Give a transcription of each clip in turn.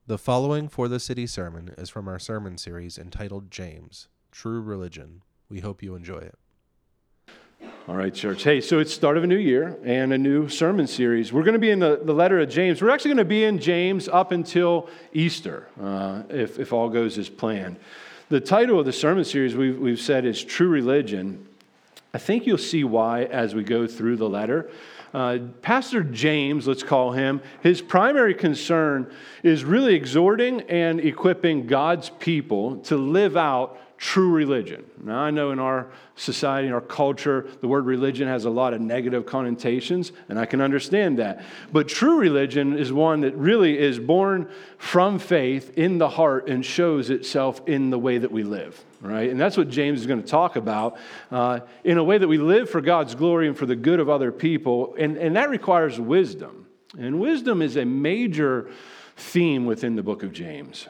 The following For the City sermon is from our sermon series entitled James, True Religion. We hope you enjoy it. All right, church. Hey, so it's start of a new year and a new sermon series. We're going to be in the letter of James. We're actually going to be in James up until Easter, if all goes as planned. The title of the sermon series we've said is True Religion. I think you'll see why as we go through the letter. Pastor James, let's call him, his primary concern is really exhorting and equipping God's people to live out true religion. Now, I know in our society, in our culture, the word religion has a lot of negative connotations, and I can understand that. But true religion is one that really is born from faith in the heart and shows itself in the way that we live, right? And that's what James is going to talk about, in a way that we live for God's glory and for the good of other people, and that requires wisdom. And wisdom is a major theme within the book of James.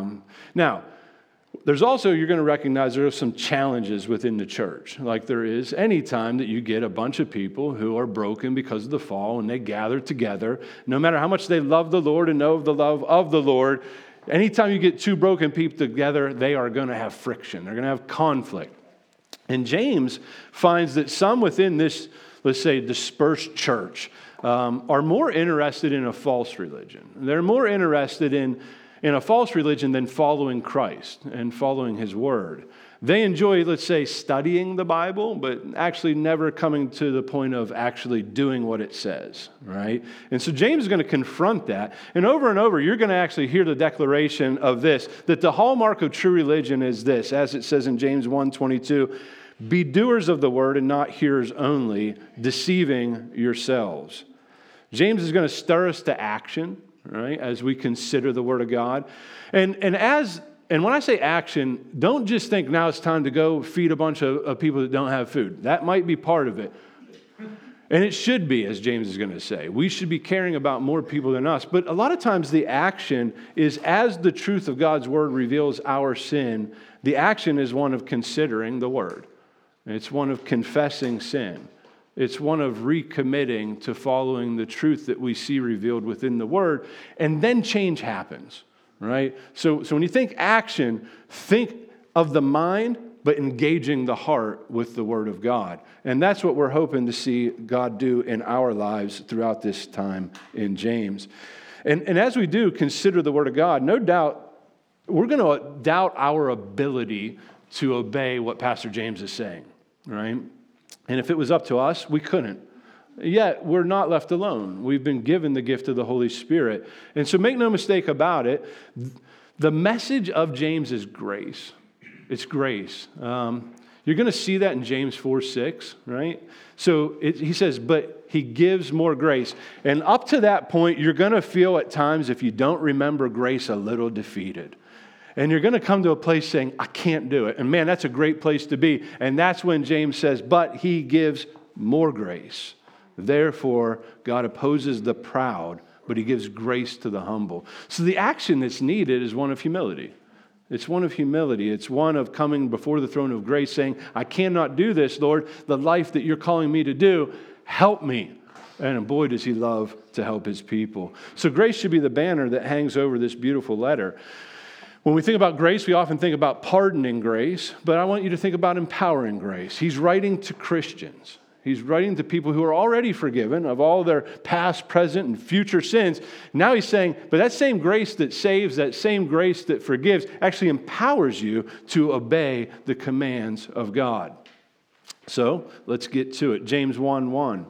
Now, there's also, you're going to recognize there are some challenges within the church, like there is any time that you get a bunch of people who are broken because of the fall and they gather together. No matter how much they love the Lord and know the love of the Lord, anytime you get two broken people together, they are going to have friction. They're going to have conflict. And James finds that some within this, let's say, dispersed church are more interested in a false religion. They're more interested in a false religion than following Christ and following His Word. They enjoy, let's say, studying the Bible, but actually never coming to the point of actually doing what it says, right? And so James is going to confront that. And over, you're going to actually hear the declaration of this, that the hallmark of true religion is this, as it says in James 1:22, be doers of the word and not hearers only, deceiving yourselves. James is going to stir us to action, right, as we consider the Word of God. And when I say action, don't just think now it's time to go feed a bunch of people that don't have food. That might be part of it. And it should be, as James is going to say. We should be caring about more people than us. But a lot of times the action is, as the truth of God's Word reveals our sin, the action is one of considering the Word. It's one of confessing sin. It's one of recommitting to following the truth that we see revealed within the Word, and then change happens, right? So when you think action, think of the mind, but engaging the heart with the Word of God. And that's what we're hoping to see God do in our lives throughout this time in James. And as we do consider the Word of God, no doubt, we're going to doubt our ability to obey what Pastor James is saying, right? And if it was up to us, we couldn't. Yet, we're not left alone. We've been given the gift of the Holy Spirit. And so make no mistake about it, the message of James is grace. It's grace. You're going to see that in James 4:6, right? So he says, but he gives more grace. And up to that point, you're going to feel at times, if you don't remember grace, a little defeated. And you're going to come to a place saying, I can't do it. And man, that's a great place to be. And that's when James says, but he gives more grace. Therefore, God opposes the proud, but he gives grace to the humble. So the action that's needed is one of humility. It's one of humility. It's one of coming before the throne of grace saying, I cannot do this, Lord. The life that you're calling me to do, help me. And boy, does he love to help his people. So grace should be the banner that hangs over this beautiful letter. When we think about grace, we often think about pardoning grace, but I want you to think about empowering grace. He's writing to Christians. He's writing to people who are already forgiven of all their past, present, and future sins. Now he's saying, but that same grace that saves, that same grace that forgives, actually empowers you to obey the commands of God. So let's get to it. James 1:1.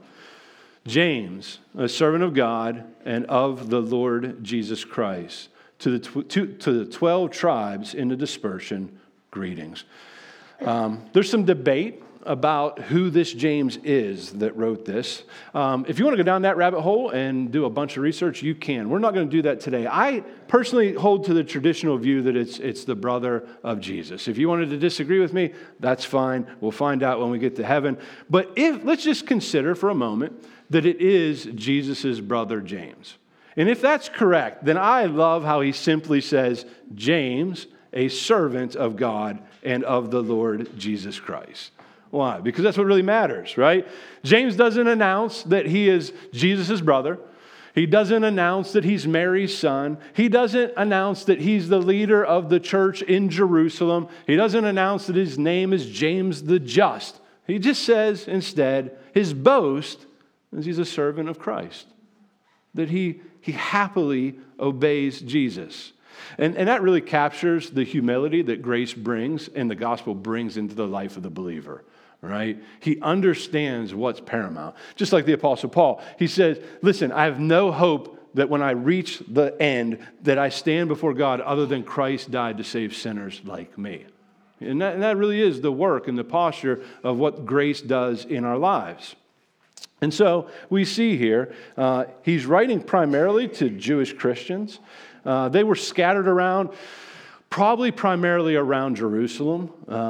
James, a servant of God and of the Lord Jesus Christ, to the 12 tribes in the dispersion, greetings. There's some debate about who this James is that wrote this. If you want to go down that rabbit hole and do a bunch of research, you can. We're not going to do that today. I personally hold to the traditional view that it's the brother of Jesus. If you wanted to disagree with me, that's fine. We'll find out when we get to heaven. But let's just consider for a moment that it is Jesus' brother James. And if that's correct, then I love how he simply says, James, a servant of God and of the Lord Jesus Christ. Why? Because that's what really matters, right? James doesn't announce that he is Jesus' brother. He doesn't announce that he's Mary's son. He doesn't announce that he's the leader of the church in Jerusalem. He doesn't announce that his name is James the Just. He just says instead, his boast is he's a servant of Christ, that he happily obeys Jesus. And that really captures the humility that grace brings and the gospel brings into the life of the believer, right? He understands what's paramount. Just like the Apostle Paul, he says, listen, I have no hope that when I reach the end that I stand before God other than Christ died to save sinners like me. And that really is the work and the posture of what grace does in our lives. And so we see here, he's writing primarily to Jewish Christians. They were scattered around, probably primarily around Jerusalem.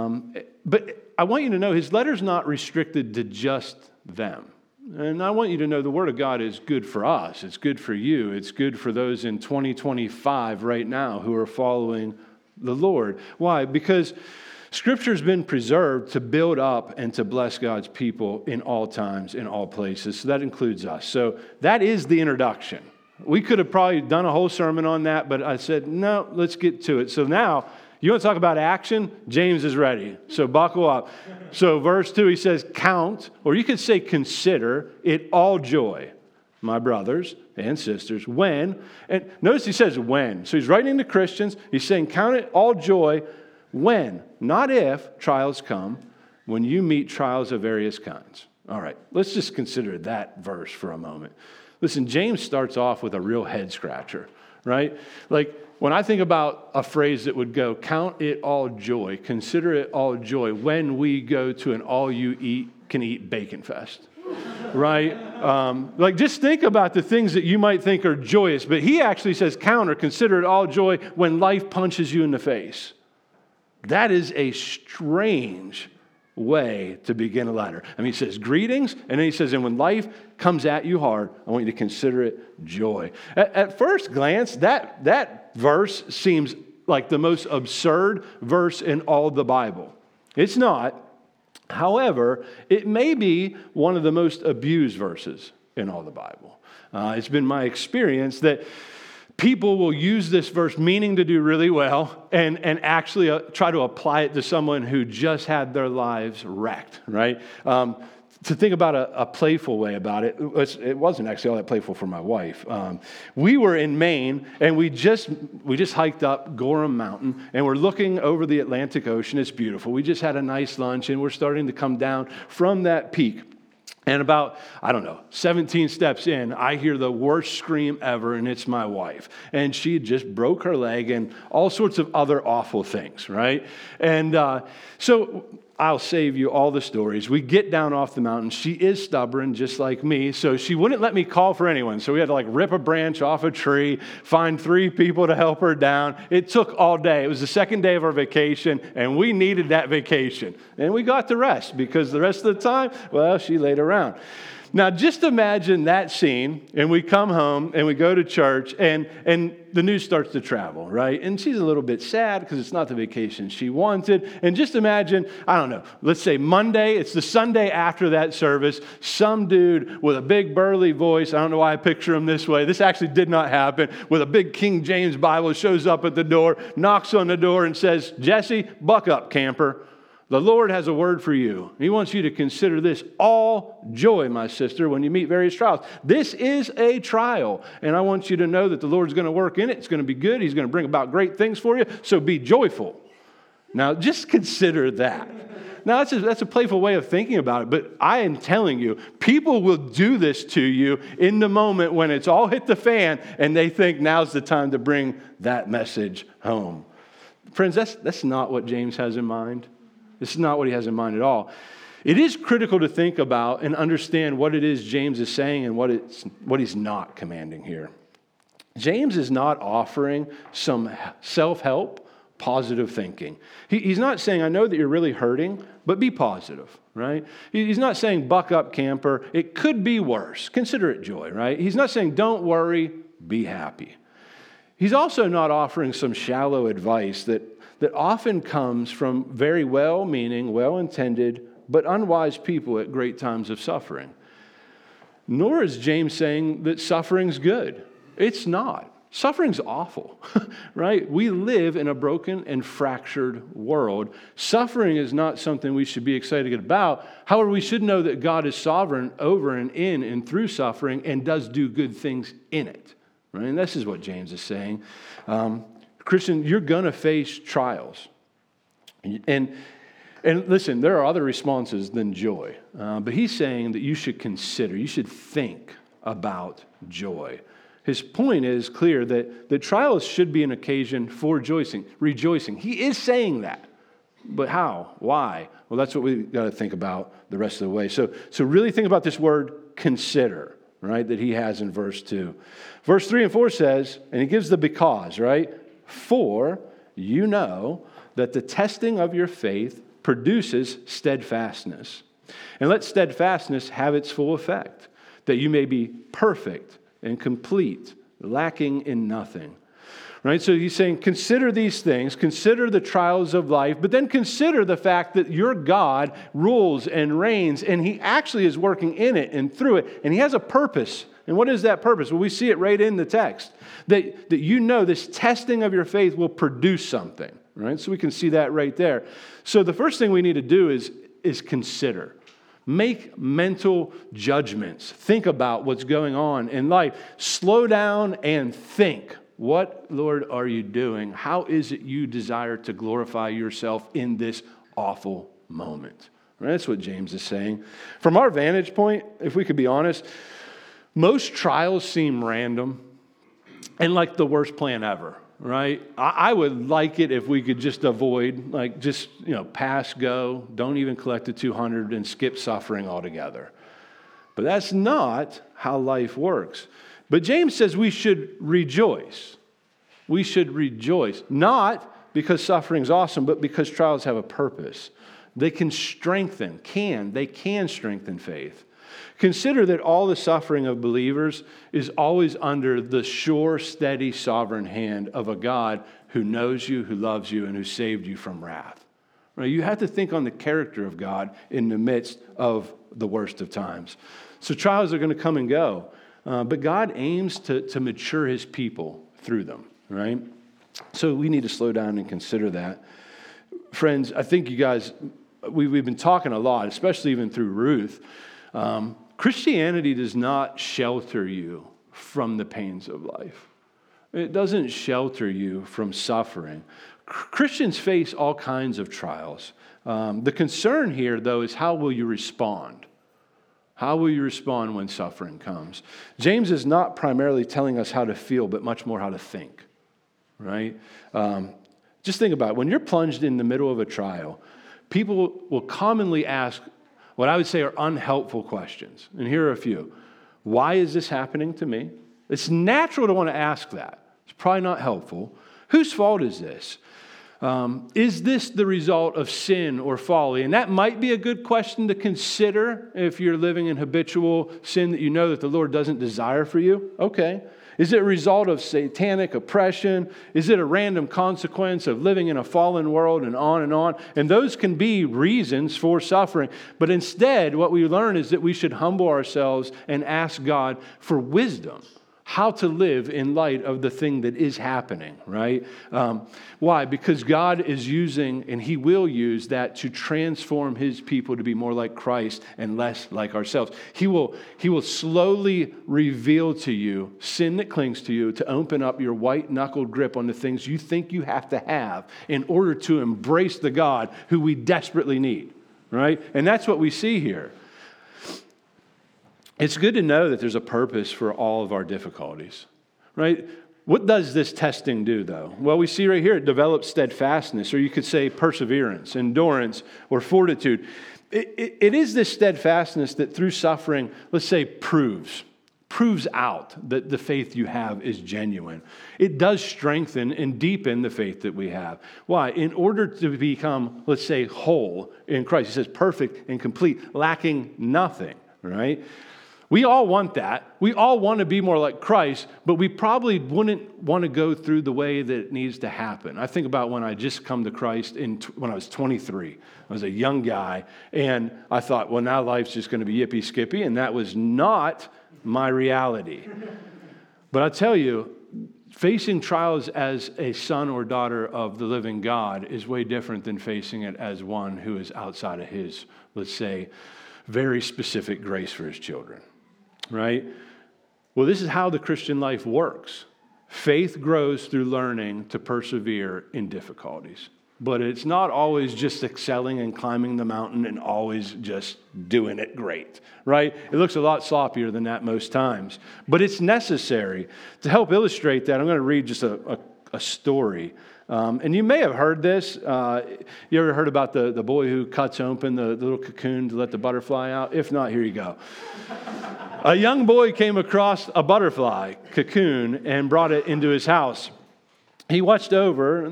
But I want you to know his letter's not restricted to just them. And I want you to know the Word of God is good for us. It's good for you. It's good for those in 2025 right now who are following the Lord. Why? Because Scripture's been preserved to build up and to bless God's people in all times, in all places. So that includes us. So that is the introduction. We could have probably done a whole sermon on that, but I said, no, let's get to it. So now, you want to talk about action? James is ready. So buckle up. So verse 2, he says, count, or you could say consider it all joy, my brothers and sisters, when, and notice he says when. So he's writing to Christians. He's saying, count it all joy when, not if, trials come, when you meet trials of various kinds. All right, let's just consider that verse for a moment. Listen, James starts off with a real head scratcher, right? Like when I think about a phrase that would go, count it all joy, consider it all joy when we go to an all-you-can-eat bacon fest, right? Like just think about the things that you might think are joyous, but he actually says count or consider it all joy when life punches you in the face. That is a strange way to begin a letter. I mean, he says greetings, and then he says, and when life comes at you hard, I want you to consider it joy. At first glance, that verse seems like the most absurd verse in all the Bible. It's not. However, it may be one of the most abused verses in all the Bible. It's been my experience that people will use this verse meaning to do really well and actually try to apply it to someone who just had their lives wrecked, right? To think about a playful way about it, it wasn't actually all that playful for my wife. We were in Maine, and we just hiked up Gorham Mountain, and we're looking over the Atlantic Ocean. It's beautiful. We just had a nice lunch, and we're starting to come down from that peak. And about, 17 steps in, I hear the worst scream ever, and it's my wife. And she just broke her leg and all sorts of other awful things, right? And so I'll save you all the stories. We get down off the mountain. She is stubborn, just like me, so she wouldn't let me call for anyone. So we had to rip a branch off a tree, find 3 people to help her down. It took all day. It was the second day of our vacation, and we needed that vacation. And we got to rest because the rest of the time, well, she laid around. Now, just imagine that scene, and we come home, and we go to church, and the news starts to travel, right? And she's a little bit sad because it's not the vacation she wanted. And just imagine, let's say Monday, it's the Sunday after that service, some dude with a big burly voice, I don't know why I picture him this way, this actually did not happen, with a big King James Bible shows up at the door, knocks on the door and says, Jesse, buck up, camper. The Lord has a word for you. He wants you to consider this all joy, my sister, when you meet various trials. This is a trial, and I want you to know that the Lord's going to work in it. It's going to be good. He's going to bring about great things for you, so be joyful. Now, just consider that. Now, that's a playful way of thinking about it, but I am telling you, people will do this to you in the moment when it's all hit the fan, and they think now's the time to bring that message home. Friends, that's not what James has in mind. This is not what he has in mind at all. It is critical to think about and understand what it is James is saying and what he's not commanding here. James is not offering some self-help, positive thinking. He's not saying, I know that you're really hurting, but be positive, right? He's not saying, buck up, camper. It could be worse. Consider it joy, right? He's not saying, don't worry, be happy. He's also not offering some shallow advice that often comes from very well-meaning, well-intended, but unwise people at great times of suffering. Nor is James saying that suffering's good. It's not. Suffering's awful, right? We live in a broken and fractured world. Suffering is not something we should be excited about. However, we should know that God is sovereign over and in and through suffering and does do good things in it, right? And this is what James is saying. Christian, you're going to face trials. And listen, there are other responses than joy. But he's saying that you should consider, you should think about joy. His point is clear that the trials should be an occasion for rejoicing. He is saying that. But how? Why? Well, that's what we've got to think about the rest of the way. So really think about this word consider, right, that he has in verse 2. Verse 3 and 4 says, and he gives the because, right? For you know that the testing of your faith produces steadfastness. And let steadfastness have its full effect, that you may be perfect and complete, lacking in nothing. Right? So he's saying, consider these things, consider the trials of life, but then consider the fact that your God rules and reigns, and he actually is working in it and through it, and he has a purpose. And what is that purpose? Well, we see it right in the text, that you know this testing of your faith will produce something. Right? So we can see that right there. So the first thing we need to do is consider. Make mental judgments. Think about what's going on in life. Slow down and think. What, Lord, are you doing? How is it you desire to glorify yourself in this awful moment? Right? That's what James is saying. From our vantage point, if we could be honest, most trials seem random and like the worst plan ever. Right? I would like it if we could just avoid, pass, go, don't even collect the 200 and skip suffering altogether. But that's not how life works. But James says we should rejoice. We should rejoice. Not because suffering's awesome, but because trials have a purpose. They can strengthen faith. Consider that all the suffering of believers is always under the sure, steady, sovereign hand of a God who knows you, who loves you, and who saved you from wrath. Right? You have to think on the character of God in the midst of the worst of times. So trials are going to come and go, but God aims to mature his people through them, right? So we need to slow down and consider that. Friends, I think you guys, we've been talking a lot, especially even through Ruth. Christianity does not shelter you from the pains of life. It doesn't shelter you from suffering. Christians face all kinds of trials. The concern here, though, is how will you respond? How will you respond when suffering comes? James is not primarily telling us how to feel, but much more how to think, right? Just think about it. When you're plunged in the middle of a trial, people will commonly ask what I would say are unhelpful questions. And here are a few. Why is this happening to me? It's natural to want to ask that. It's probably not helpful. Whose fault is this? Is this the result of sin or folly? And that might be a good question to consider if you're living in habitual sin that you know that the Lord doesn't desire for you. Okay. Is it a result of satanic oppression? Is it a random consequence of living in a fallen world and on and on? And those can be reasons for suffering. But instead, what we learn is that we should humble ourselves and ask God for wisdom, how to live in light of the thing that is happening, right? Why? Because God is using, and he will use that to transform his people to be more like Christ and less like ourselves. He will slowly reveal to you sin that clings to you to open up your white-knuckled grip on the things you think you have to have in order to embrace the God who we desperately need, right? And that's what we see here. It's good to know that there's a purpose for all of our difficulties, right? What does this testing do, though? Well, we see right here it develops steadfastness, or you could say perseverance, endurance, or fortitude. It is this steadfastness that through suffering, let's say, proves out that the faith you have is genuine. It does strengthen and deepen the faith that we have. Why? In order to become, let's say, whole in Christ. He says perfect and complete, lacking nothing, right? We all want that. We all want to be more like Christ, but we probably wouldn't want to go through the way that it needs to happen. I think about when I just come to Christ when I was 23. I was a young guy, and I thought, well, now life's just going to be yippee-skippy, and that was not my reality. But I tell you, facing trials as a son or daughter of the living God is way different than facing it as one who is outside of his, let's say, very specific grace for his children. Right? Well, this is how the Christian life works. Faith grows through learning to persevere in difficulties. But it's not always just excelling and climbing the mountain and always just doing it great, right? It looks a lot sloppier than that most times. But it's necessary. To help illustrate that, I'm going to read just a story. And you may have heard this. You ever heard about the boy who cuts open the little cocoon to let the butterfly out? If not, here you go. A young boy came across a butterfly cocoon and brought it into his house. He watched, and over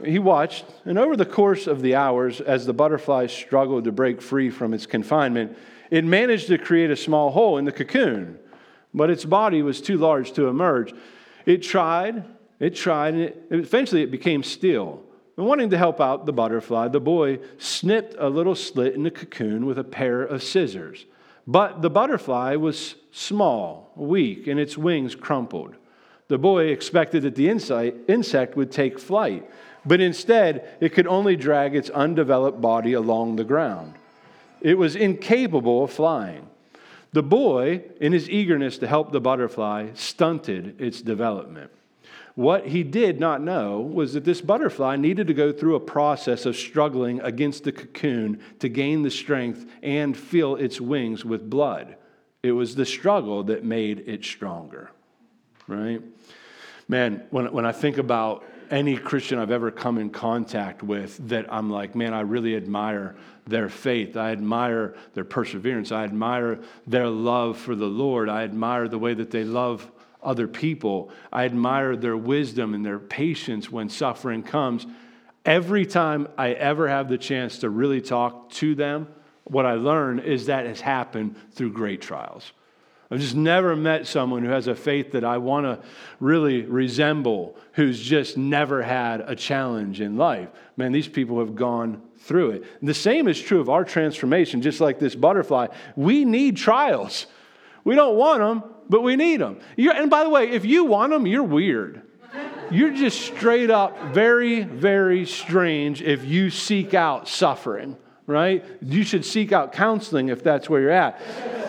the course of the hours, as the butterfly struggled to break free from its confinement, it managed to create a small hole in the cocoon, but its body was too large to emerge. It tried, and eventually it became still. And wanting to help out the butterfly, the boy snipped a little slit in the cocoon with a pair of scissors. But the butterfly was small, weak, and its wings crumpled. The boy expected that the insect would take flight, but instead it could only drag its undeveloped body along the ground. It was incapable of flying. The boy, in his eagerness to help the butterfly, stunted its development. What he did not know was that this butterfly needed to go through a process of struggling against the cocoon to gain the strength and fill its wings with blood. It was the struggle that made it stronger, right? Man, when I think about any Christian I've ever come in contact with that I'm like, man, I really admire their faith. I admire their perseverance. I admire their love for the Lord. I admire the way that they love other people. I admire their wisdom and their patience when suffering comes. Every time I ever have the chance to really talk to them, what I learn is that has happened through great trials. I've just never met someone who has a faith that I want to really resemble, who's just never had a challenge in life. Man, these people have gone through it. And the same is true of our transformation, just like this butterfly. We need trials. We don't want them, but we need them. And by the way, if you want them, you're weird. You're just straight up very, very strange if you seek out suffering, right? You should seek out counseling if that's where you're at.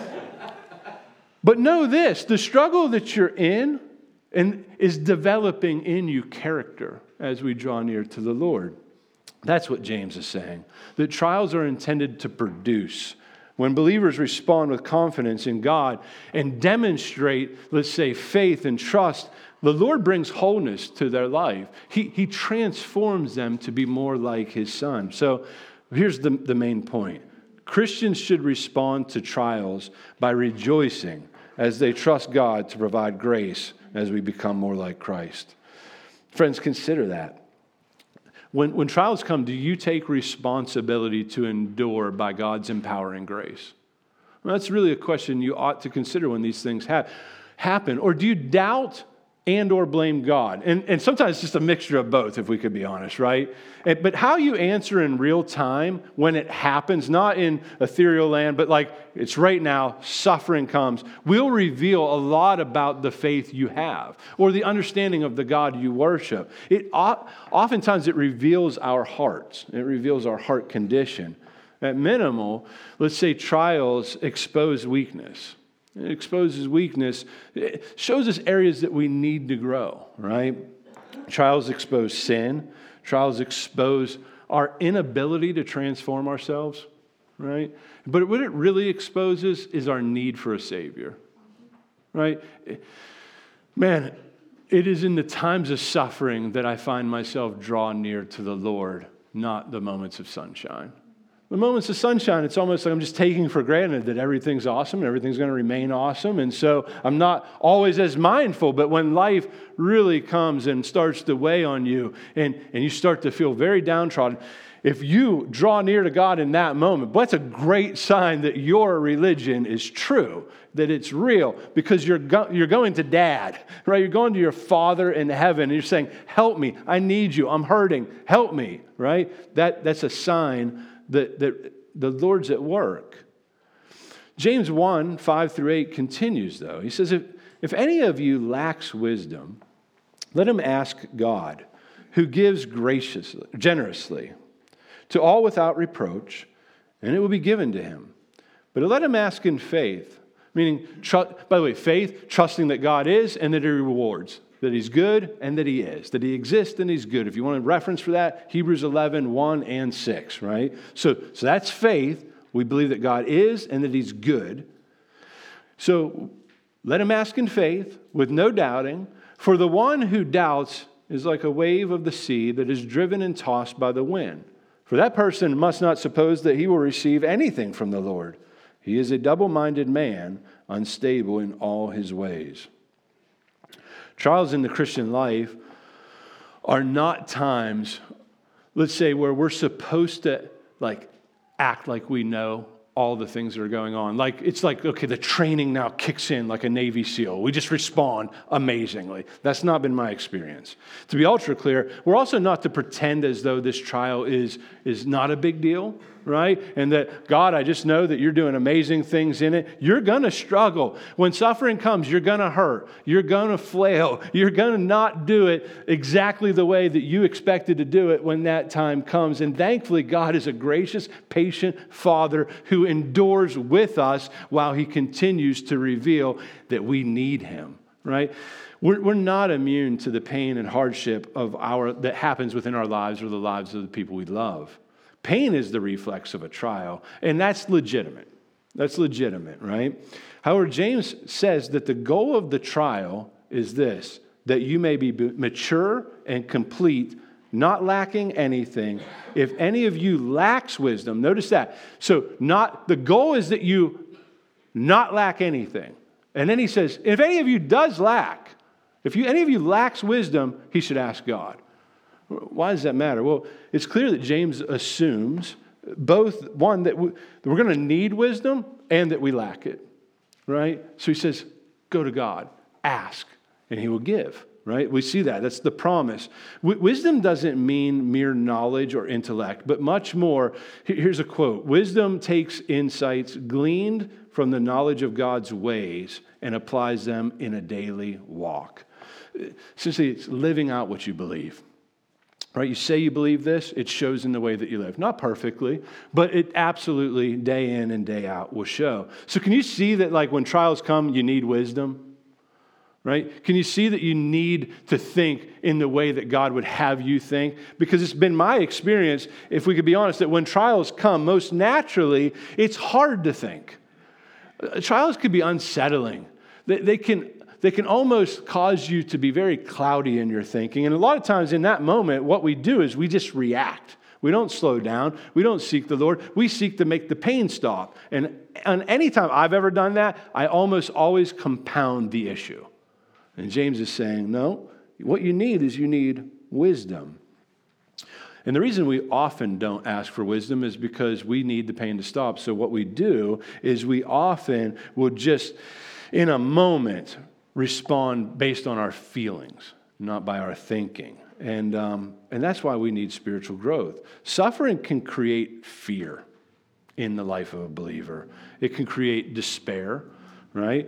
But know this, the struggle that you're in and is developing in you character as we draw near to the Lord. That's what James is saying. That trials are intended to produce. When believers respond with confidence in God and demonstrate, let's say, faith and trust, the Lord brings wholeness to their life. He transforms them to be more like His Son. So here's the main point. Christians should respond to trials by rejoicing as they trust God to provide grace as we become more like Christ. Friends, consider that. When trials come, do you take responsibility to endure by God's empowering grace? Well, that's really a question you ought to consider when these things happen. Or do you doubt and or blame God? And sometimes it's just a mixture of both, if we could be honest, right? But how you answer in real time when it happens, not in ethereal land, but like it's right now, suffering comes, will reveal a lot about the faith you have or the understanding of the God you worship. Oftentimes it reveals our hearts. It reveals our heart condition. At minimal, let's say trials expose weakness. It exposes weakness. It shows us areas that we need to grow, right? Trials expose sin. Trials expose our inability to transform ourselves, right? But what it really exposes is our need for a Savior, right? Man, it is in the times of suffering that I find myself draw near to the Lord, not the moments of sunshine. The moments of sunshine, it's almost like I'm just taking for granted that everything's awesome and everything's going to remain awesome. And so I'm not always as mindful. But when life really comes and starts to weigh on you and you start to feel very downtrodden, if you draw near to God in that moment, that's a great sign that your religion is true, that it's real, because you're going to Dad, right? You're going to your Father in heaven, and you're saying, help me, I need you, I'm hurting, help me, right? That's a sign that the Lord's at work. James 1, 5 through 8 continues, though. He says, if any of you lacks wisdom, let him ask God, who gives generously, to all without reproach, and it will be given to him. But let him ask in faith, meaning, by the way, faith, trusting that God is and that he rewards, that he's good and that he is, that he exists and he's good. If you want a reference for that, Hebrews 11, 1 and 6, right? So that's faith. We believe that God is and that he's good. So let him ask in faith with no doubting, for the one who doubts is like a wave of the sea that is driven and tossed by the wind. For that person must not suppose that he will receive anything from the Lord. He is a double-minded man, unstable in all his ways. Trials in the Christian life are not times, let's say, where we're supposed to act like we know all the things that are going on. It's like, okay, the training now kicks in like a Navy SEAL. We just respond amazingly. That's not been my experience. To be ultra clear, we're also not to pretend as though this trial is not a big deal, right? And that, God, I just know that you're doing amazing things in it. You're going to struggle. When suffering comes, you're going to hurt. You're going to flail. You're going to not do it exactly the way that you expected to do it when that time comes. And thankfully, God is a gracious, patient Father who endures with us while he continues to reveal that we need him, right? We're not immune to the pain and hardship that happens within our lives or the lives of the people we love. Pain is the reflex of a trial, and that's legitimate. That's legitimate, right? However, James says that the goal of the trial is this, that you may be mature and complete, not lacking anything. If any of you lacks wisdom, notice that. So the goal is that you not lack anything. And then he says, if any of you does lack, any of you lacks wisdom, he should ask God. Why does that matter? Well, it's clear that James assumes both, one, that we're going to need wisdom and that we lack it, right? So he says, go to God, ask, and he will give, right? We see that. That's the promise. Wisdom doesn't mean mere knowledge or intellect, but much more. Here's a quote. Wisdom takes insights gleaned from the knowledge of God's ways and applies them in a daily walk. Essentially, it's living out what you believe. Right? You say you believe this, it shows in the way that you live. Not perfectly, but it absolutely, day in and day out, will show. So can you see that when trials come, you need wisdom? Right? Can you see that you need to think in the way that God would have you think? Because it's been my experience, if we could be honest, that when trials come, most naturally, it's hard to think. Trials can be unsettling. They can almost cause you to be very cloudy in your thinking. And a lot of times in that moment, what we do is we just react. We don't slow down. We don't seek the Lord. We seek to make the pain stop. And any time I've ever done that, I almost always compound the issue. And James is saying, no, what you need is wisdom. And the reason we often don't ask for wisdom is because we need the pain to stop. So what we do is we often will just, in a moment, respond based on our feelings, not by our thinking. And that's why we need spiritual growth. Suffering can create fear in the life of a believer. It can create despair, right?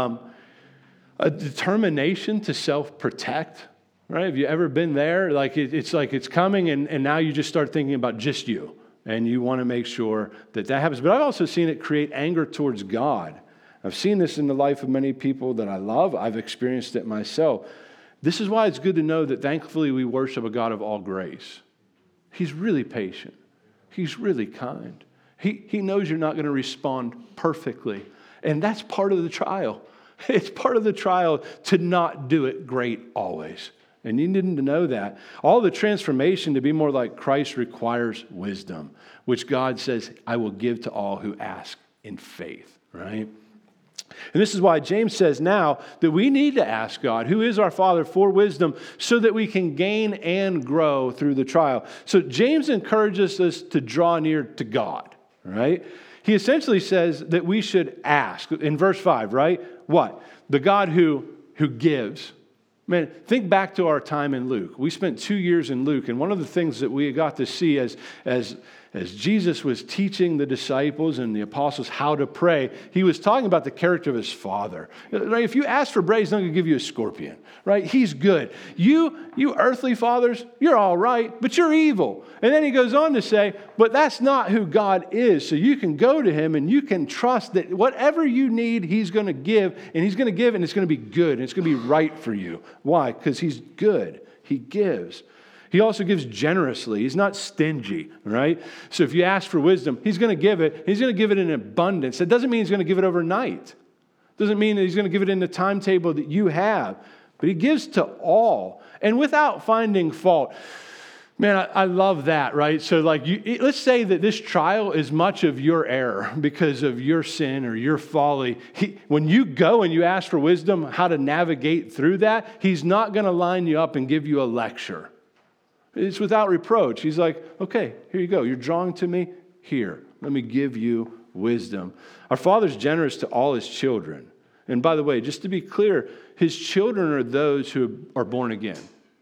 A determination to self-protect, right? Have you ever been there? It's like it's coming and now you just start thinking about just you. And you want to make sure that happens. But I've also seen it create anger towards God. I've seen this in the life of many people that I love. I've experienced it myself. This is why it's good to know that thankfully we worship a God of all grace. He's really patient. He's really kind. He knows you're not going to respond perfectly. And that's part of the trial. It's part of the trial to not do it great always. And you need to know that. All the transformation to be more like Christ requires wisdom, which God says, I will give to all who ask in faith, right? And this is why James says now that we need to ask God, who is our Father, for wisdom so that we can gain and grow through the trial. So James encourages us to draw near to God, right? He essentially says that we should ask. In verse 5, right? What? The God who gives. Man, think back to our time in Luke. We spent 2 years in Luke, and one of the things that we got to see as Jesus was teaching the disciples and the apostles how to pray, he was talking about the character of his Father. Right? If you ask for bread, he's not going to give you a scorpion. Right? He's good. You earthly fathers, you're all right, but you're evil. And then he goes on to say, but that's not who God is. So you can go to him and you can trust that whatever you need, he's going to give, and he's going to give, and it's going to be good, and it's going to be right for you. Why? Because he's good. He gives. He also gives generously. He's not stingy, right? So if you ask for wisdom, he's going to give it. He's going to give it in abundance. That doesn't mean he's going to give it overnight. It doesn't mean that he's going to give it in the timetable that you have. But he gives to all, and without finding fault. Man, I love that, right? So let's say that this trial is much of your error because of your sin or your folly. When you go and you ask for wisdom, how to navigate through that, he's not going to line you up and give you a lecture. It's without reproach. He's like, okay, here you go. You're drawing to me. Here, let me give you wisdom. Our Father's generous to all his children. And by the way, just to be clear, his children are those who are born again,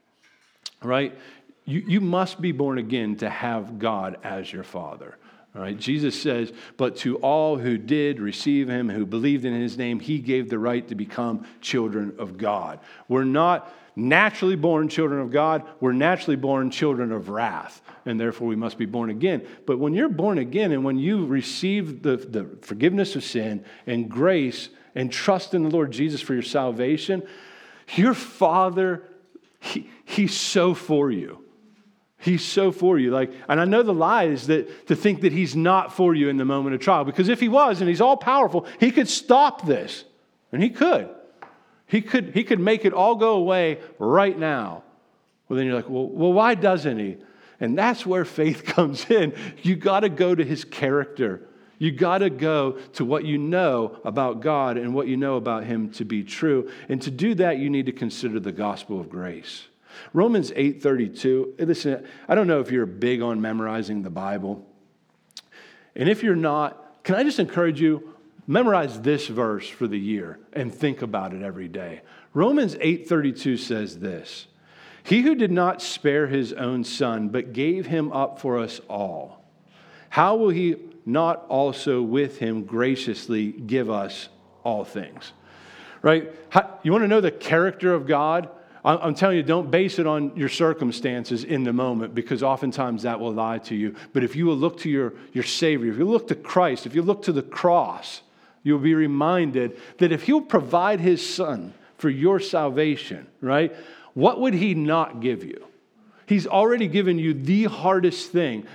right? You must be born again to have God as your Father. All right? Jesus says, but to all who did receive him, who believed in his name, he gave the right to become children of God. We're not naturally born children of God. We're naturally born children of wrath, and therefore we must be born again. But when you're born again and when you receive the forgiveness of sin and grace and trust in the Lord Jesus for your salvation, your Father, he's so for you. He's so for you. And I know the lie is that to think that he's not for you in the moment of trial. Because if he was, and he's all powerful, he could stop this. And he could. He could make it all go away right now. Well, then you're like, well, why doesn't he? And that's where faith comes in. You got to go to his character. You got to go to what you know about God and what you know about him to be true. And to do that, you need to consider the gospel of grace. Romans 8:32. Listen, I don't know if you're big on memorizing the Bible. And if you're not, can I just encourage you, memorize this verse for the year and think about it every day. Romans 8:32 says this, he who did not spare his own son, but gave him up for us all, how will he not also with him graciously give us all things? Right? You want to know the character of God? I'm telling you, don't base it on your circumstances in the moment, because oftentimes that will lie to you. But if you will look to your Savior, if you look to Christ, if you look to the cross, you'll be reminded that if he'll provide his son for your salvation, right, what would he not give you? He's already given you the hardest thing,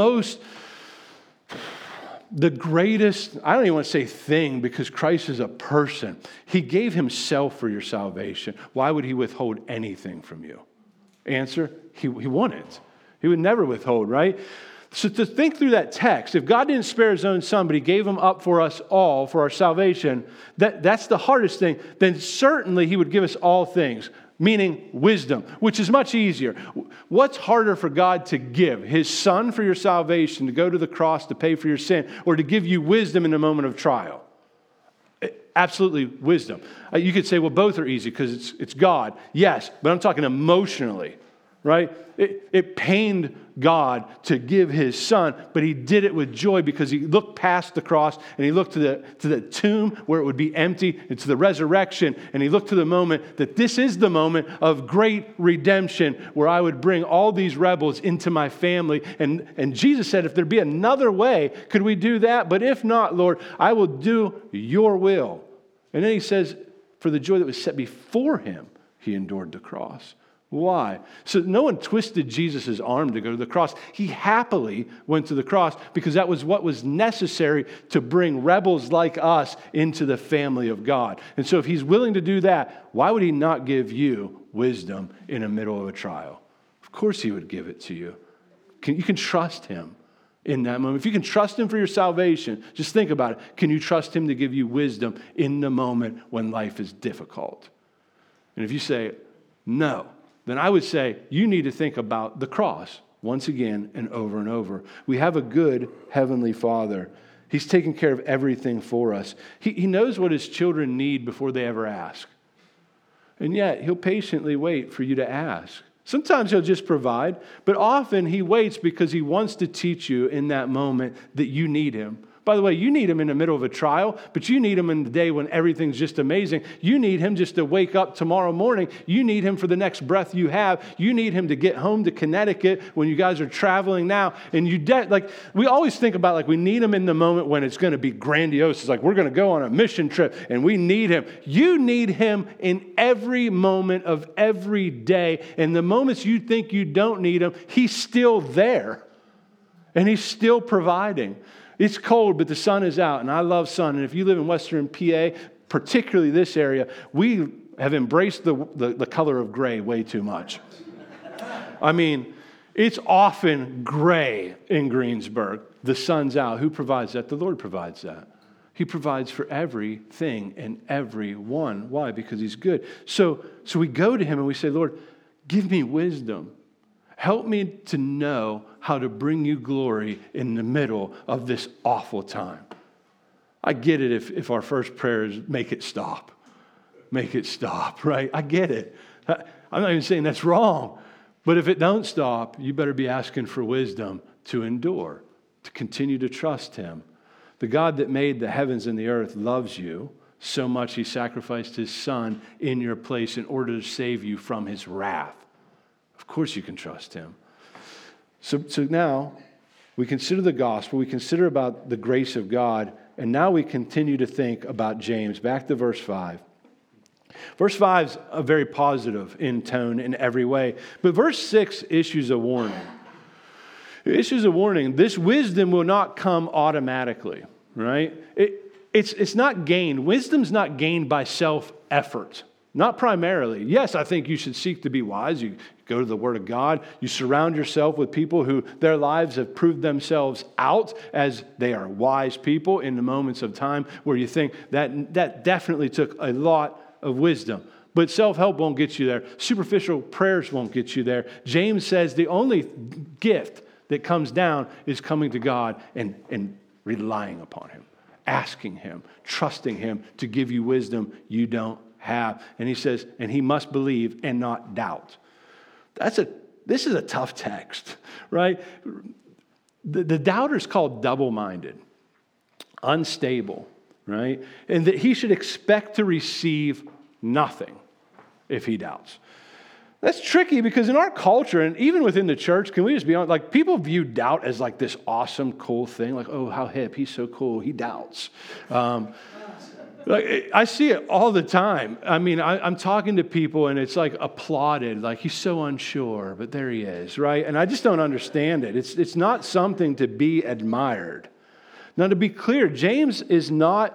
the greatest, I don't even want to say thing, because Christ is a person. He gave himself for your salvation. Why would he withhold anything from you? Answer, he wouldn't. He would never withhold, right? So to think through that text, if God didn't spare his own son, but he gave him up for us all, for our salvation, that's the hardest thing, then certainly he would give us all things, meaning wisdom, which is much easier. What's harder for God to give? His son for your salvation, to go to the cross to pay for your sin, or to give you wisdom in a moment of trial? Absolutely wisdom. You could say, well, both are easy because it's God. Yes, but I'm talking emotionally, right? It pained God to give his son, but he did it with joy because he looked past the cross and he looked to the tomb where it would be empty, and to the resurrection, and he looked to the moment that this is the moment of great redemption where I would bring all these rebels into my family. And Jesus said, if there be another way, could we do that? But if not, Lord, I will do your will. And then he says, for the joy that was set before him, he endured the cross. Why? So no one twisted Jesus' arm to go to the cross. He happily went to the cross because that was what was necessary to bring rebels like us into the family of God. And so if he's willing to do that, why would he not give you wisdom in the middle of a trial? Of course he would give it to you. You can trust him in that moment. If you can trust him for your salvation, just think about it. Can you trust him to give you wisdom in the moment when life is difficult? And if you say no, then I would say you need to think about the cross once again and over. We have a good Heavenly Father. He's taking care of everything for us. He knows what his children need before they ever ask. And yet, he'll patiently wait for you to ask. Sometimes he'll just provide, but often he waits because he wants to teach you in that moment that you need him. By the way, you need him in the middle of a trial, but you need him in the day when everything's just amazing. You need him just to wake up tomorrow morning. You need him for the next breath you have. You need him to get home to Connecticut when you guys are traveling now. And we always think about like we need him in the moment when it's going to be grandiose. It's like we're going to go on a mission trip and we need him. You need him in every moment of every day. And the moments you think you don't need him, he's still there. And he's still providing. It's cold, but the sun is out, and I love sun. And if you live in Western PA, particularly this area, we have embraced the color of gray way too much. I mean, it's often gray in Greensburg. The sun's out. Who provides that? The Lord provides that. He provides for everything and everyone. Why? Because he's good. So we go to him and we say, Lord, give me wisdom. Help me to know how to bring you glory in the middle of this awful time. I get it if our first prayer is make it stop. Make it stop, right? I get it. I'm not even saying that's wrong. But if it don't stop, you better be asking for wisdom to endure, to continue to trust him. The God that made the heavens and the earth loves you so much he sacrificed his son in your place in order to save you from his wrath. Of course you can trust him. So now we consider the gospel, we consider about the grace of God, and now we continue to think about James. Back to verse 5. Verse 5 is very positive in tone in every way, but verse 6 issues a warning. It issues a warning. This wisdom will not come automatically, right? It's not gained. Wisdom's not gained by self-effort. Not primarily. Yes, I think you should seek to be wise. You go to the Word of God. You surround yourself with people who their lives have proved themselves out as they are wise people in the moments of time where you think that definitely took a lot of wisdom. But self-help won't get you there. Superficial prayers won't get you there. James says the only gift that comes down is coming to God and relying upon him, asking him, trusting him to give you wisdom you don't have. And he says, and he must believe and not doubt. This is a tough text, right? The doubter is called double-minded, unstable, right? And that he should expect to receive nothing if he doubts. That's tricky because in our culture and even within the church, can we just be honest, like people view doubt as like this awesome, cool thing. Like, oh, how hip, he's so cool, he doubts. Like I see it all the time. I mean, I'm talking to people and it's like applauded, like he's so unsure, but there he is, right? And I just don't understand it. It's not something to be admired. Now, to be clear, James does not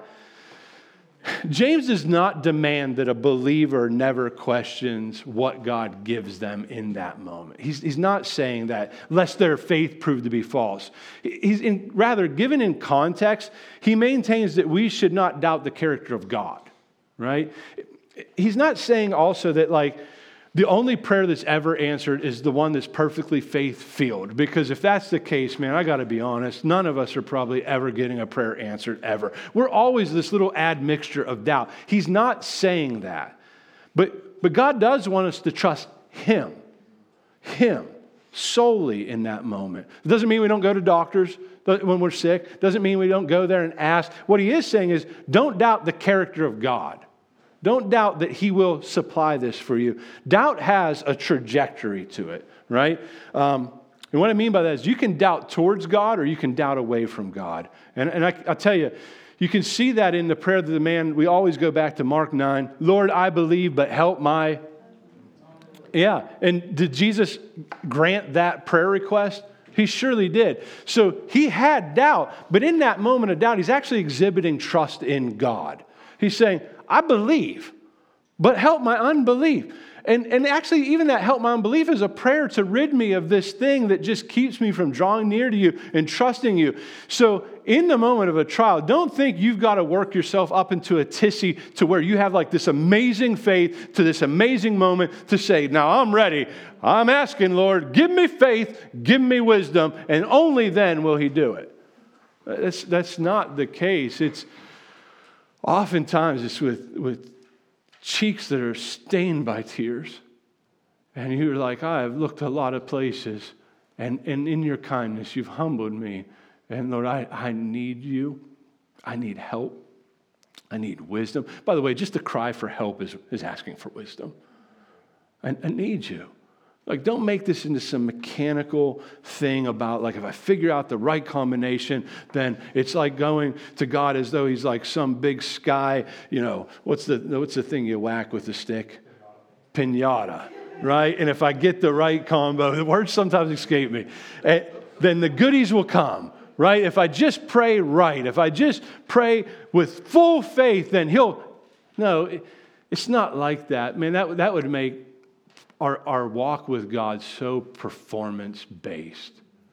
demand that a believer never questions what God gives them in that moment. He's not saying that, lest their faith prove to be false. Rather, given in context, he maintains that we should not doubt the character of God, right? He's not saying also that, like, the only prayer that's ever answered is the one that's perfectly faith-filled. Because if that's the case, man, I got to be honest, none of us are probably ever getting a prayer answered ever. We're always this little admixture of doubt. He's not saying that. But God does want us to trust Him solely in that moment. It doesn't mean we don't go to doctors when we're sick. It doesn't mean we don't go there and ask. What He is saying is, don't doubt the character of God. Don't doubt that He will supply this for you. Doubt has a trajectory to it, right? And what I mean by that is you can doubt towards God or you can doubt away from God. And I'll tell you, you can see that in the prayer of the man. We always go back to Mark 9. Lord, I believe, but help my... Yeah, and did Jesus grant that prayer request? He surely did. So he had doubt, but in that moment of doubt, he's actually exhibiting trust in God. He's saying, I believe, but help my unbelief. And actually, even that help my unbelief is a prayer to rid me of this thing that just keeps me from drawing near to you and trusting you. So in the moment of a trial, don't think you've got to work yourself up into a tizzy to where you have like this amazing faith to this amazing moment to say, now I'm ready. I'm asking, Lord, give me faith, give me wisdom, and only then will he do it. That's not the case. It's oftentimes it's with cheeks that are stained by tears. And you're like, I've looked a lot of places, and in your kindness, you've humbled me. And Lord, I need you. I need help. I need wisdom. By the way, just the cry for help is asking for wisdom. I need you. Like, don't make this into some mechanical thing about, like, if I figure out the right combination, then it's like going to God as though he's like some big sky, what's the thing you whack with the stick? Piñata, right? And if I get the right combo, the words sometimes escape me, then the goodies will come, right? If I just pray right, if I just pray with full faith, then no, it's not like that. Man, that would make our walk with God so performance-based.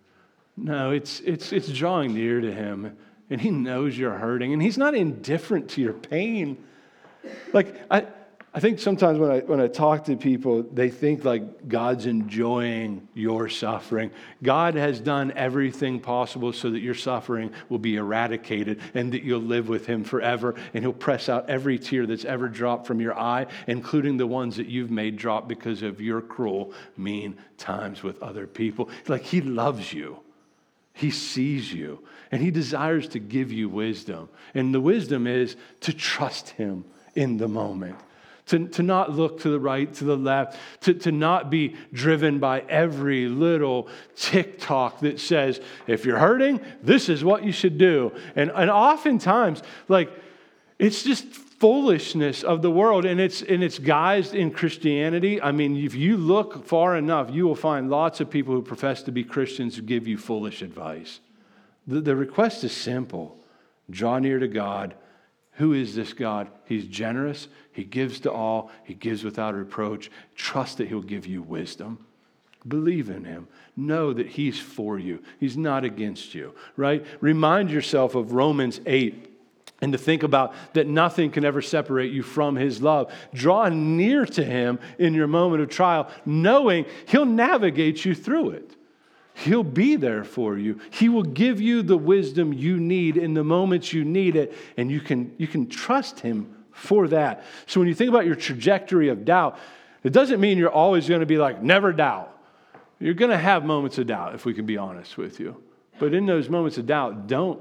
No, it's drawing near to him, and he knows you're hurting, and he's not indifferent to your pain. Like, I think sometimes when I talk to people, they think like God's enjoying your suffering. God has done everything possible so that your suffering will be eradicated and that you'll live with him forever. And he'll press out every tear that's ever dropped from your eye, including the ones that you've made drop because of your cruel, mean times with other people. Like, he loves you. He sees you. And he desires to give you wisdom. And the wisdom is to trust him in the moment. To not look to the right, to the left, to not be driven by every little TikTok that says, if you're hurting, this is what you should do. And oftentimes, like, it's just foolishness of the world, and it's guised in Christianity. I mean, if you look far enough, you will find lots of people who profess to be Christians who give you foolish advice. The request is simple. Draw near to God. Who is this God? He's generous. He gives to all. He gives without reproach. Trust that he'll give you wisdom. Believe in him. Know that he's for you. He's not against you, right? Remind yourself of Romans 8 and to think about that nothing can ever separate you from his love. Draw near to him in your moment of trial, knowing he'll navigate you through it. He'll be there for you. He will give you the wisdom you need in the moments you need it, and you can trust him for that. So when you think about your trajectory of doubt, it doesn't mean you're always going to be like, never doubt. You're going to have moments of doubt, if we can be honest with you. But in those moments of doubt, don't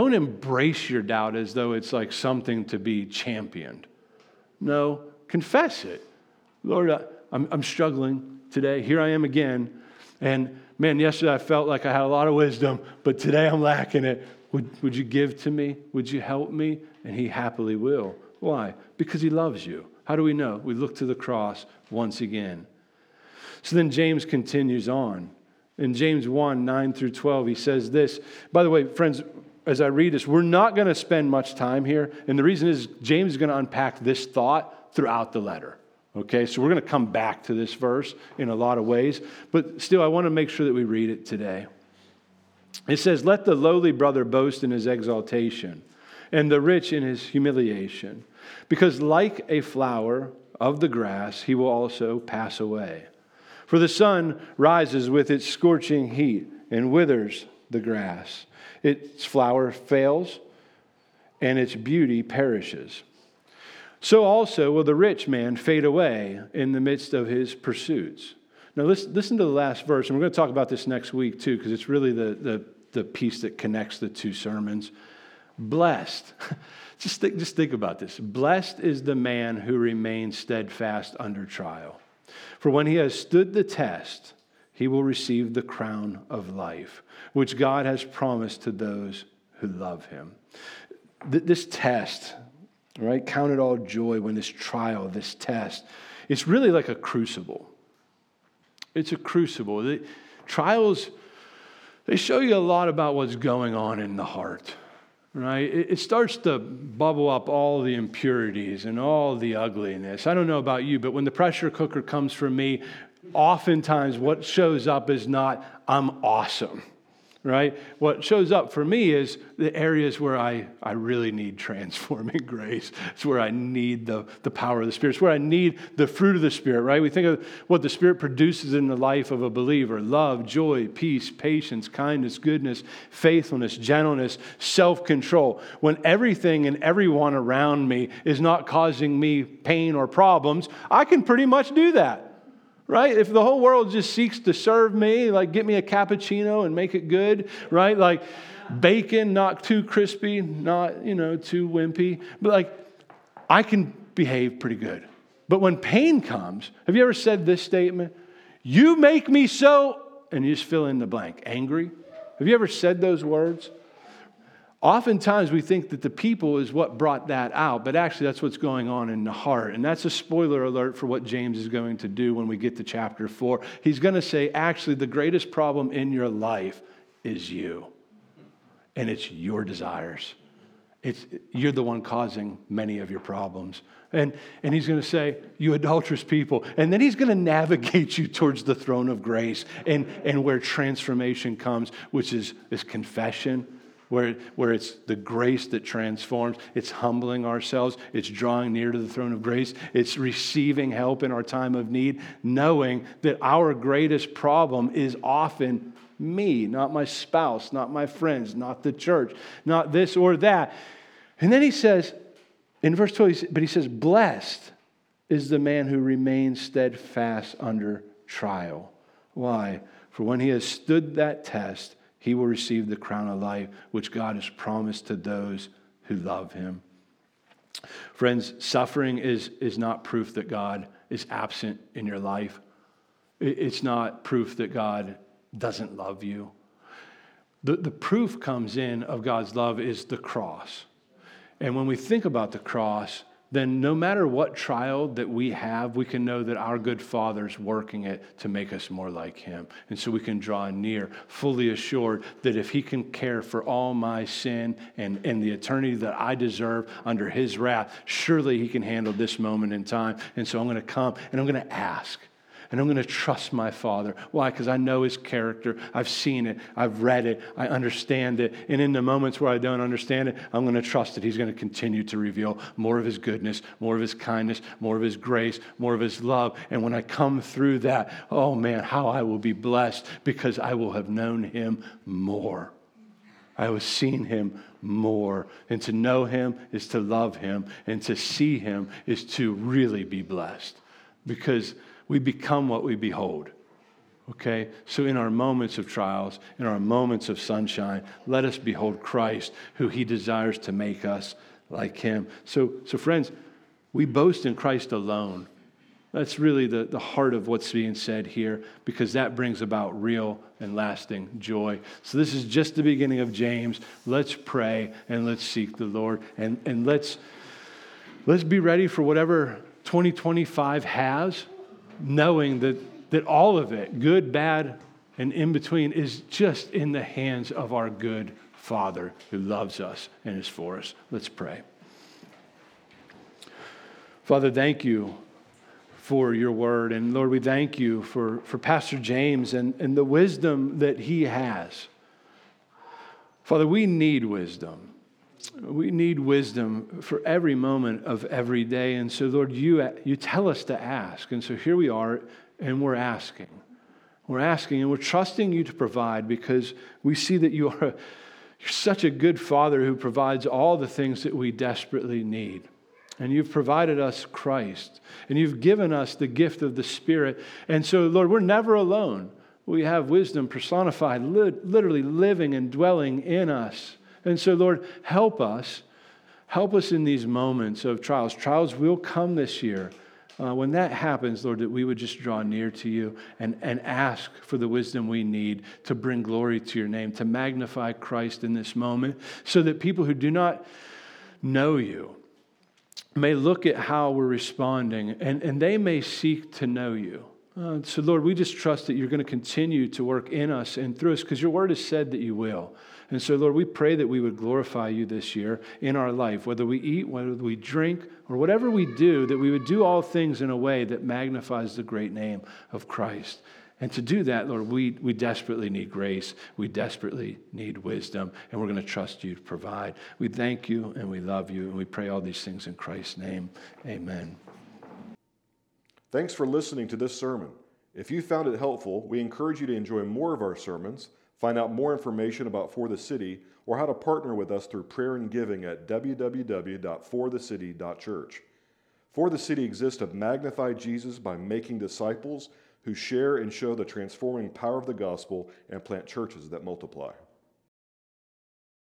embrace your doubt as though it's like something to be championed. No, confess it. Lord, I'm struggling today. Here I am again. And man, yesterday I felt like I had a lot of wisdom, but today I'm lacking it. Would you give to me? Would you help me? And he happily will. Why? Because he loves you. How do we know? We look to the cross once again. So then James continues on. In James 1, 9 through 12, he says this. By the way, friends, as I read this, we're not going to spend much time here. And the reason is James is going to unpack this thought throughout the letter. Okay, so we're going to come back to this verse in a lot of ways, but still I want to make sure that we read it today. It says, let the lowly brother boast in his exaltation, and the rich in his humiliation, because like a flower of the grass, he will also pass away. For the sun rises with its scorching heat and withers the grass. Its flower fails, and its beauty perishes. So also will the rich man fade away in the midst of his pursuits. Now listen to the last verse, and we're going to talk about this next week too, because it's really the piece that connects the two sermons. Blessed, just think about this. Blessed is the man who remains steadfast under trial. For when he has stood the test, he will receive the crown of life, which God has promised to those who love him. This test, right? Count it all joy when this trial, this test, it's really like a crucible. It's a crucible. Trials, they show you a lot about what's going on in the heart, right? It starts to bubble up all the impurities and all the ugliness. I don't know about you, but when the pressure cooker comes for me, oftentimes what shows up is not, I'm awesome, right? What shows up for me is the areas where I really need transforming grace. It's where I need the power of the Spirit. It's where I need the fruit of the Spirit, right? We think of what the Spirit produces in the life of a believer: love, joy, peace, patience, kindness, goodness, faithfulness, gentleness, self-control. When everything and everyone around me is not causing me pain or problems, I can pretty much do that. Right? If the whole world just seeks to serve me, like get me a cappuccino and make it good, right? Like bacon, not too crispy, not, too wimpy, but like I can behave pretty good. But when pain comes, have you ever said this statement? You make me so, and you just fill in the blank, angry? Have you ever said those words? Oftentimes we think that the people is what brought that out, but actually that's what's going on in the heart. And that's a spoiler alert for what James is going to do when we get to chapter 4. He's going to say, actually, the greatest problem in your life is you. And it's your desires. You're the one causing many of your problems. And he's going to say, you adulterous people. And then he's going to navigate you towards the throne of grace and where transformation comes, which is confession. Where it's the grace that transforms. It's humbling ourselves. It's drawing near to the throne of grace. It's receiving help in our time of need, knowing that our greatest problem is often me, not my spouse, not my friends, not the church, not this or that. And then he says, in verse 12, but he says, blessed is the man who remains steadfast under trial. Why? For when he has stood that test, he will receive the crown of life, which God has promised to those who love him. Friends, suffering is not proof that God is absent in your life. It's not proof that God doesn't love you. The proof comes in of God's love is the cross. And when we think about the cross, then no matter what trial that we have, we can know that our good Father's working it to make us more like him. And so we can draw near, fully assured that if he can care for all my sin and the eternity that I deserve under his wrath, surely he can handle this moment in time. And so I'm going to come and I'm going to ask. And I'm going to trust my Father. Why? Because I know his character. I've seen it. I've read it. I understand it. And in the moments where I don't understand it, I'm going to trust that he's going to continue to reveal more of his goodness, more of his kindness, more of his grace, more of his love. And when I come through that, oh man, how I will be blessed because I will have known him more. I have seen him more. And to know him is to love him. And to see him is to really be blessed. Because we become what we behold, okay? So in our moments of trials, in our moments of sunshine, let us behold Christ, who he desires to make us like him. So friends, we boast in Christ alone. That's really the heart of what's being said here, because that brings about real and lasting joy. So this is just the beginning of James. Let's pray and let's seek the Lord. And let's be ready for whatever 2025 has, knowing that all of it, good, bad, and in between, is just in the hands of our good Father who loves us and is for us. Let's pray. Father, thank you for your word. And Lord, we thank you for Pastor James and the wisdom that he has. Father, we need wisdom. We need wisdom for every moment of every day. And so, Lord, you tell us to ask. And so here we are, and we're asking. We're asking, and we're trusting you to provide, because we see that you're such a good Father who provides all the things that we desperately need. And you've provided us Christ. And you've given us the gift of the Spirit. And so, Lord, we're never alone. We have wisdom personified, literally living and dwelling in us. And so, Lord, help us. Help us in these moments of trials. Trials will come this year. When that happens, Lord, that we would just draw near to you and ask for the wisdom we need to bring glory to your name, to magnify Christ in this moment, so that people who do not know you may look at how we're responding, and they may seek to know you. So, Lord, we just trust that you're going to continue to work in us and through us because your word has said that you will. And so, Lord, we pray that we would glorify you this year in our life, whether we eat, whether we drink, or whatever we do, that we would do all things in a way that magnifies the great name of Christ. And to do that, Lord, we desperately need grace. We desperately need wisdom, and we're going to trust you to provide. We thank you and we love you, and we pray all these things in Christ's name. Amen. Thanks for listening to this sermon. If you found it helpful, we encourage you to enjoy more of our sermons, find out more information about For the City, or how to partner with us through prayer and giving at www.forthecity.church. For the City exists to magnify Jesus by making disciples who share and show the transforming power of the gospel and plant churches that multiply.